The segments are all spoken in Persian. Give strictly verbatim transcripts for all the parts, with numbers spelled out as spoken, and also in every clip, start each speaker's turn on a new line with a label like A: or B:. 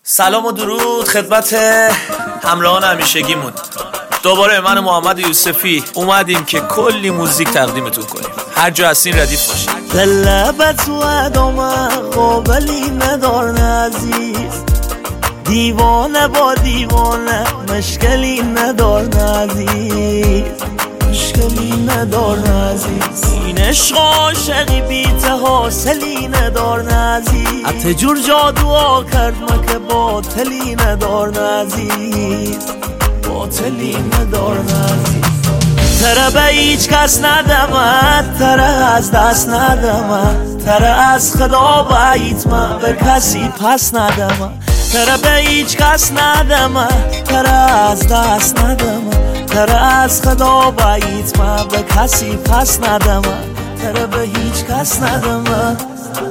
A: سلام و درود خدمت همراهان همیشگیمون. دوباره من محمد یوسفی اومدیم که کلی موزیک تقدیمتون کنیم. هر جا هستین ردیف باشین.
B: لبت و ادامه قابلی ندارن عزیز، دیوانه با دیوانه مشکلی ندارن عزیز، مشکلی ندارن عزیز. این عشق عاشقی بیت حاصلی ندارن عزیز، حتی جور جادو کرد ما که باطلی ندارن عزیز، باطلی ندارن عزیز. تره به هیچ کس ندمد، تره از دست ندمد، تره از خدا باید من به کسی پس ندمد، تره به هیچ کس ندمد، تره از دست ندمد، تره از خدا باید من به کسی پس ندمد، تره به هیچ کس ندمد.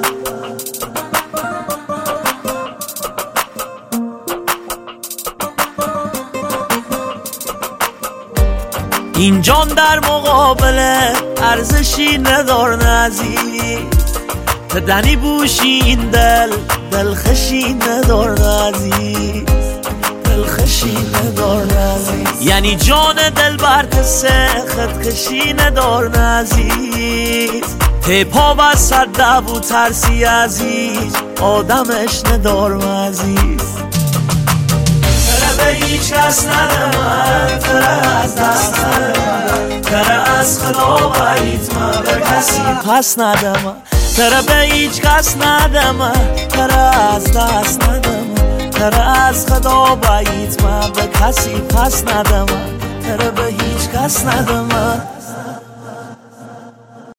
B: این جان در مقابل ارزشی ندارن عزیز، تدنی بوشی این دل دلخشی ندارن عزیز، دلخشی ندارن عزیز. یعنی جان دل برد خدکشی ندارن عزیز، تیپا و صدب و ترسی عزیز، آدمش ندارن عزیز. تره به هیچ کس ندمد، تره از دست ندمد، تره از خدا باید من به کسی پس ندمد، تره به هیچ کس ندمد، تره از دست ندمد، تره از خدا باید من به کسی پس ندمد، تره به هیچ کس ندمد.